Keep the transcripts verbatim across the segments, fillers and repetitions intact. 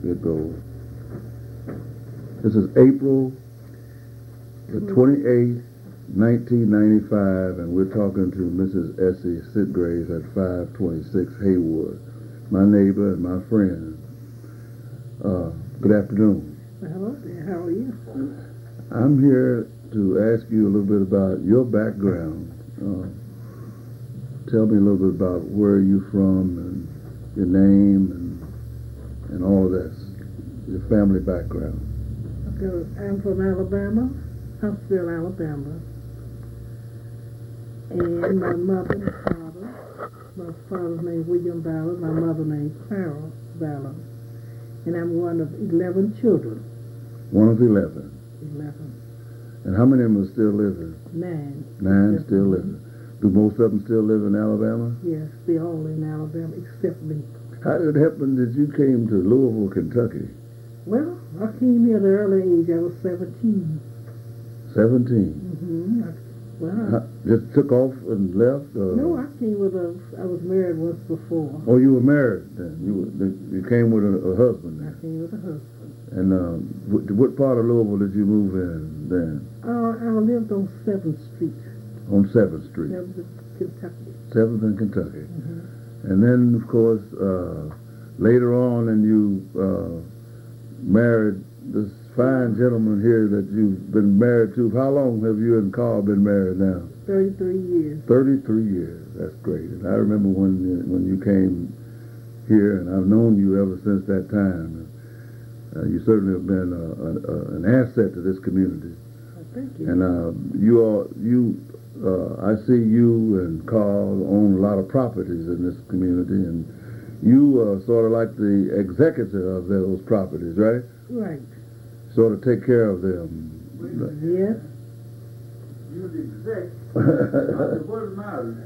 it goes. This is April the twenty-eighth, nineteen ninety-five, and we're talking to Missus Essie Sitgraves at five twenty-six Haywood, my neighbor and my friend. Uh, good afternoon. Hello there, how are you? I'm here to ask you a little bit about your background. Uh, tell me a little bit about where you're from and your name and, and all of that, your family background. Okay, I'm from Alabama, Huntsville, Alabama. And my mother and father, my father's name William Ballard, my mother named Clara Ballard. And I'm one of eleven children. One of eleven? Eleven. And how many of them are still living? Nine. Nine still living. Do most of them still live in Alabama? Yes, they all in Alabama except me. How did it happen that you came to Louisville, Kentucky? Well, I came here at an early age. I was seventeen. Seventeen? Mm-hmm. I, well, I, How, just took off and left? Or? No, I came with a, I was married once before. Oh, you were married then? You were, you came with a, a husband then? I came with a husband. And uh, what, what part of Louisville did you move in then? Uh, I lived on seventh Street. On seventh Street? seventh, Kentucky. seventh in Kentucky. Mm-hmm. And then, of course, uh, later on, and you uh, married this fine gentleman here that you've been married to. How long have you and Carl been married now? thirty-three years. thirty-three years. That's great. And I remember when when you came here, and I've known you ever since that time. Uh, you certainly have been a, a, a, an asset to this community. Oh, thank you. And uh, you all, you, uh, I see you and Carl own a lot of properties in this community, and you are sort of like the executor of those properties, right? Right. Sort of take care of them. Yes. You're the exec. What's the matter?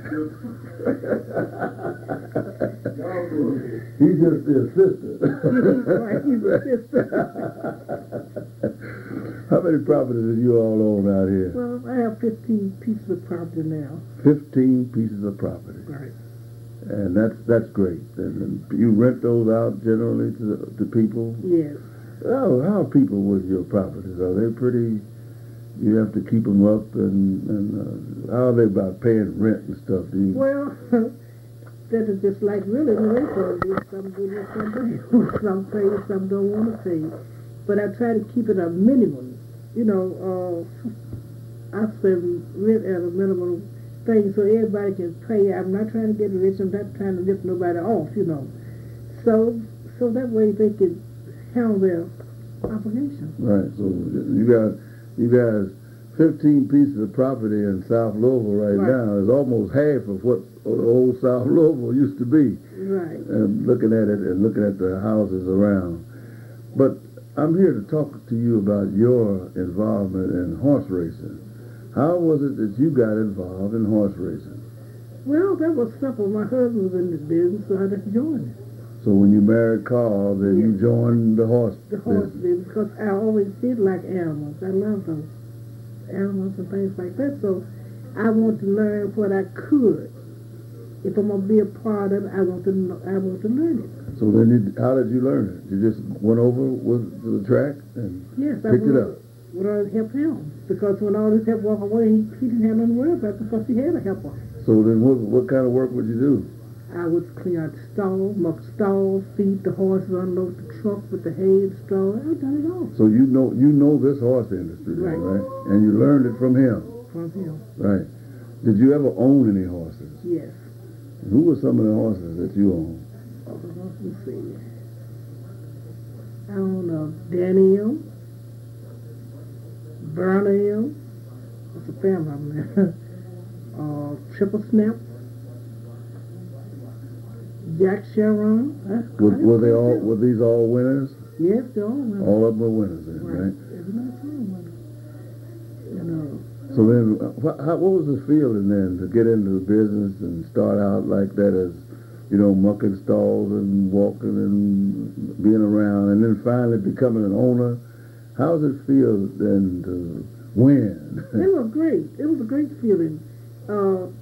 He's just the assistant. Right, he's the assistant. How many properties do you all own out here? Well, I have fifteen pieces of property now. Fifteen pieces of property. Right. And that's that's great. And, and you rent those out generally to to people? Yes. Oh, how are people with your properties? Are they pretty? You have to keep them up, and, and uh, how are they about paying rent and stuff? Do you? Well, that is just like really the rest of it. Some good and some bad. Some pay, some don't want to pay. But I try to keep it a minimum. You know, uh, I say rent at a minimum thing so everybody can pay. I'm not trying to get rich. I'm not trying to lift nobody off, you know. So, so that way they can handle their obligation. Right. So you got. You guys, fifteen pieces of property in South Louisville right, right. now is almost half of what old South Louisville used to be. Right. And looking at it and looking at the houses around. But I'm here to talk to you about your involvement in horse racing. How was it that you got involved in horse racing? Well, that was simple. My husband was in the business, so I just joined it. So when you married Carl, then yes. you joined the horse The horse business. business, because I always did like animals. I love those animals and things like that. So I want to learn what I could. If I'm gonna be a part of it, I want to know, I want to learn it. So then, you, how did you learn it? You just went over with to the track and yes, picked I it up. Would I help him? Because when all this help walk away, he, he didn't have nothing to worry about because he had a helper. So then, what what kind of work would you do? I would clean out the stall, muck stalls, feed the horses, unload the truck with the hay and straw. I've done it all. So you know you know this horse industry, then, right. right? And you learned it from him. From him. Right. Did you ever own any horses? Yes. Who were some of the horses that you owned? Oh, let me see. I own uh, Daniel, Bernal, that's a family of them. uh, Triple Snap, Jack Sharon. Uh, Were, were they all? Were these all winners? Yes, they're all winners. All of them were winners, then, right? right? Every last one of them. You know. So then, uh, what, how, what was the feeling then to get into the business and start out like that as, you know, mucking stalls and walking and being around, and then finally becoming an owner? How does it feel then to win? It was great. It was a great feeling. Uh,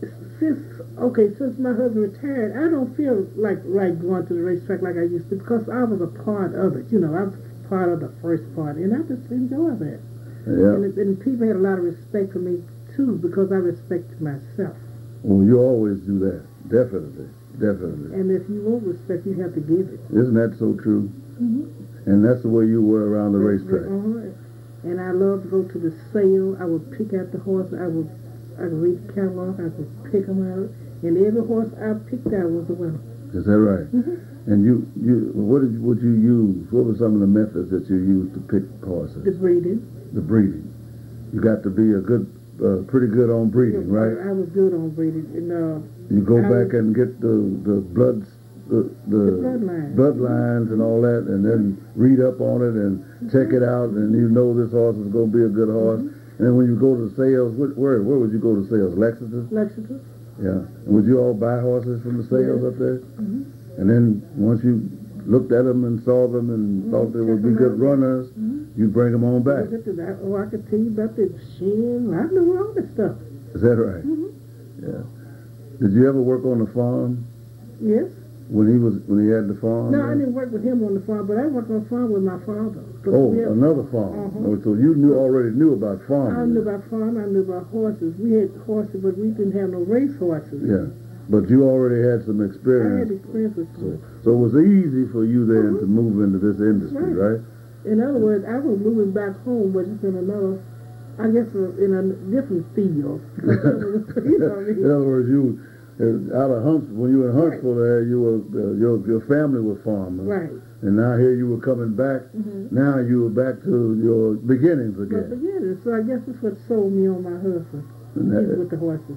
since, okay, since my husband retired, I don't feel like like going to the racetrack like I used to because I was a part of it. You know, I was part of the first part, and I just enjoy that. Yeah. And, it- and people had a lot of respect for me too because I respected myself. Well, you always do that. Definitely. Definitely. And if you want respect, you have to give it. Isn't that so true? Mm-hmm. And that's the way you were around the racetrack. Uh-huh. And I love to go to the sale. I would pick out the horse. I would, I would read the catalog. I would pick them out. And every horse I picked out was a winner. Is that right? Mm-hmm. And you, you, what did would you use? What were some of the methods that you used to pick horses? The breeding. The breeding. You got to be a good, uh, pretty good on breeding, right? I was good on breeding. And, uh, You go I back was- and get the the bloods, the the, The bloodlines. bloodlines and all that, and then read up on it and check it out, and you know this horse is going to be a good horse. Mm-hmm. And then when you go to sales, where where, where would you go to sales? Lexington? Lexington. Yeah. And would you all buy horses from the sales Yeah. up there? Mm-hmm. And then once you looked at them and saw them and Mhm. thought they would be Check 'em good out. runners, Mm-hmm. you bring them on back. Look at that. Oh, I could tell you about the shin. I knew all this stuff. Is that right? Mm-hmm. Yeah. Did you ever work on the farm Yes. when he was when he had the farm? No, there? I didn't work with him on the farm, but I worked on the farm with my father. But Oh, we had- another farm. Uh-huh. Oh, so you knew already knew about farming. I knew about farm. I knew about horses. We had horses, but we didn't have no race horses. Yeah, but you already had some I had experience. experience with So, horses. so it was easy for you then to Mhm. move into this industry, Right. right? In other words, I was moving back home, but just in another, I guess, uh, in a different field. you know what I In mean? other words, you uh, out of Huntsville, when you were in Huntsville, there you were uh, your your family was farmers, Right. and now here you were coming back. Mm-hmm. Now you were back to your beginnings But again. again, so I guess that's what sold me on my husband. And He's that- with the horses.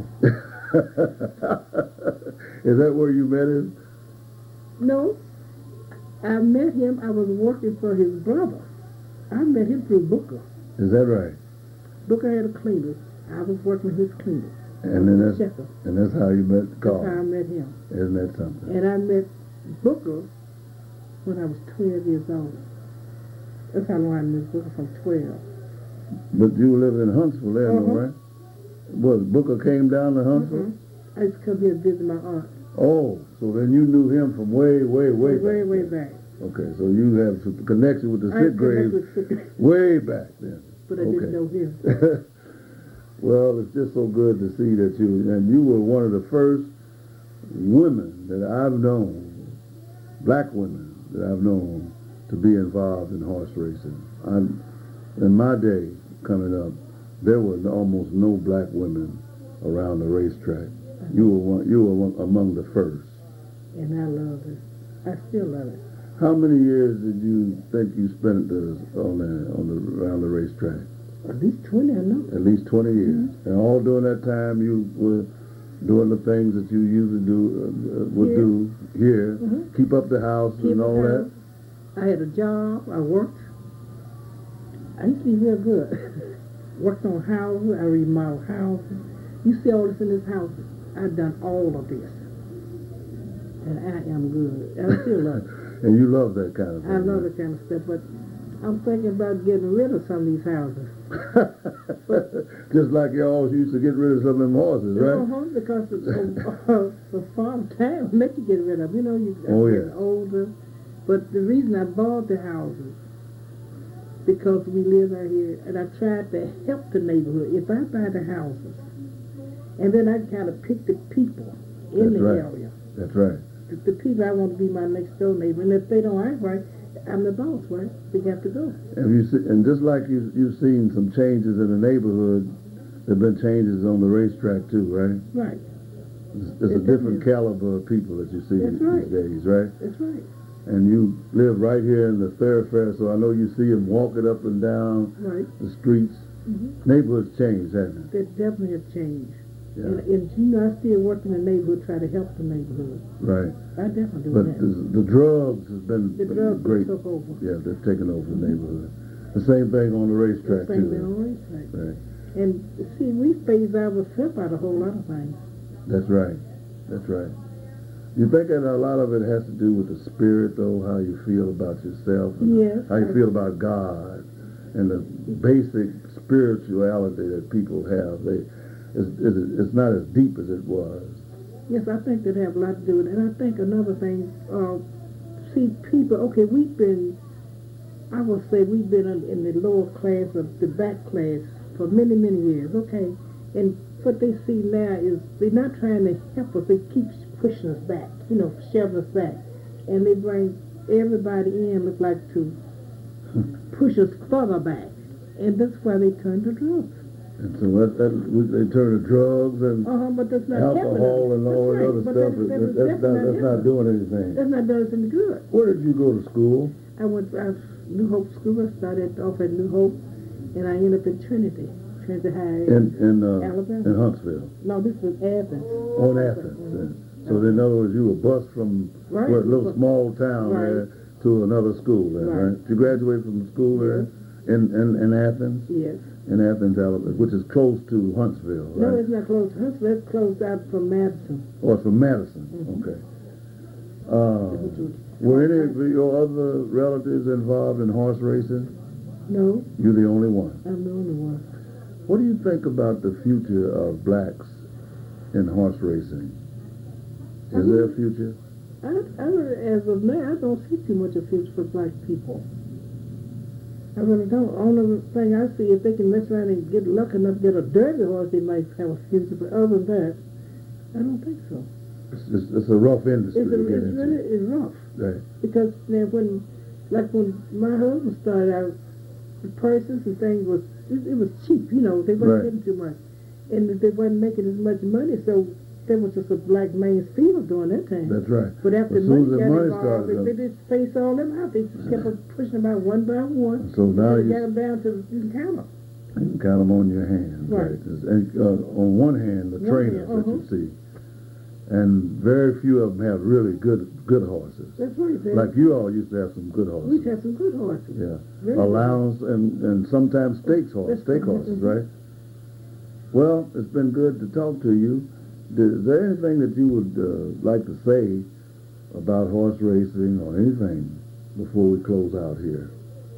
Is that where you met him? No, I met him. I was working for his brother. I met him through Booker. Is that right? Booker had a cleaner. I was working his cleaner. And then that's Checker. and that's how you met That's how I Carl. met him. Isn't that something? And I met Booker when I was twelve years old. That's how long I knew Booker, from twelve. But you lived in Huntsville there, Uh-huh. no, right? Well, Booker came down to Huntsville? Mhm. I used to come here and visit my aunt. Oh, so then you knew him from way, way, way way, back. way then. back. Okay, so you have some connection with the I used to Sitgraves connect with Sid- way back then. but I Okay. didn't know him. Well, it's just so good to see that you, and you were one of the first women that I've known, black women that I've known, to be involved in horse racing. I, in my day coming up, there were almost no black women around the racetrack. You were one, you were one among the first. And I love it. I still love it. How many years did you think you spent the, on the on the around the racetrack? At least twenty, I know. At least twenty years. And all during that time, you were doing the things that you usually do uh, uh, would Here. do here. Mhm. Keep up the house Keep and all it that. house. I had a job. I worked. I used to be real good. Worked on houses. I remodeled houses. You see all this in this house. I've done all of this. And I am good. I still love it. And you love that kind of thing. I love that kind of stuff, but I'm thinking about getting rid of some of these houses. Just like y'all used to get rid of some of them horses, right? Uh-huh, because the, uh, the farm town make you get rid of them. You know, you Oh, get yeah. older. But the reason I bought the houses, because we live out here, and I tried to help the neighborhood. If I buy the houses, and then I kind of pick the people in That's the right. area, That's right. the, the people I want to be my next door neighbor, and if they don't act right, I'm the boss, right? They have to go. And you see, and just like you you've seen some changes in the neighborhood, there've been changes on the racetrack too, right? Right. It's, it's a It different is. caliber of people that you see That's these right. days, right? That's right. And you live right here in the thoroughfare, so I know you see them walking up and down Right. the streets. Mm-hmm. Neighborhoods changed, haven't That definitely have changed. they? And, Yeah, and you know, I still work in the neighborhood, try to help the neighborhood. right. I definitely do But that. the, the drugs has been, The been drugs great. took over. Yeah, they've taken over the neighborhood. The same thing on the The racetrack same too. thing on the racetrack. Right. And see, we phased ourselves out a whole lot of things. That's right. That's right. You think that a lot of it has to do with the spirit, though, how you feel about yourself, and Yes. how you feel about God, and the basic spirituality that people have. They, it's, it's, it's not as deep as it was. Yes, I think that have a lot to do with it. And I think another thing, uh, see, people, okay, we've been, I will say we've been in, in the lower class of the back class for many, many years, okay? And what they see now is they're not trying to help us. They keep pushing us back, you know, shoving us back. And they bring everybody in, look like to push us further back. And that's why they turn to drugs. And so that, that we- they turn to drugs and Uh-huh, but that's not helping us. alcohol and all That's the right, other but stuff. that- that That- is That's not, definitely that's not helping. doing anything. That's not doing us any good. Where did you go to school? I went to New Hope School. I started off at New Hope, and I ended up in Trinity, Trinity High. In, in, uh, Alabama. in Huntsville. No, this was Athens. On Athens. then. So in other words, you were bused from Right. what little small town Right. there to another school there, Right. right? You graduated from the school there in, in, in Athens? Yes. In Athens, Alabama, which is close to Huntsville, No, right? it's not close to Huntsville. It's closed out from Madison. Oh, it's from Madison, Mhm. okay. Uh, were any of your other relatives involved in horse racing? No, You're the only one. I'm the only one. What do you think about the future of blacks in horse racing? Is there a future? I, I, as of now, I don't see too much of future for black people. I really don't. Only thing I see, if they can mess around and get lucky enough to get a derby horse, they might have a future. But other than that, I don't think so. It's, it's, it's a rough industry It's, to a, get it's into. really it's rough. Right. Because now when, like when my husband started out, the purses and things was, it, it was cheap, you know, they wasn't Right. getting too much. And they wasn't making as much money, so there was just a black man's field during that time. That's right. But after As soon as money the got money involved, started, they, they just spaced all them out. They just kept on pushing them out one by one. So now until they you- got them down to the counter. You can count them on your hands. Right. It's- And, uh, on one hand, the One trainers hand, that you uh-huh. see, and very few of them have really good good horses. That's right. They, Like you all used to have some good horses. we had some good horses. Yeah. Very good. Allowance and, and sometimes stakes horses, That's- stake horses, mhm. right? Well, it's been good to talk to you. Is there anything that you would uh, like to say about horse racing or anything before we close out here?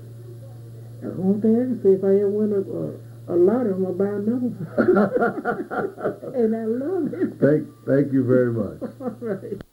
The only thing I can say, if I ever win a, a, a lottery, I'm going to buy another one. And I love it. Thank, thank you very much. All right.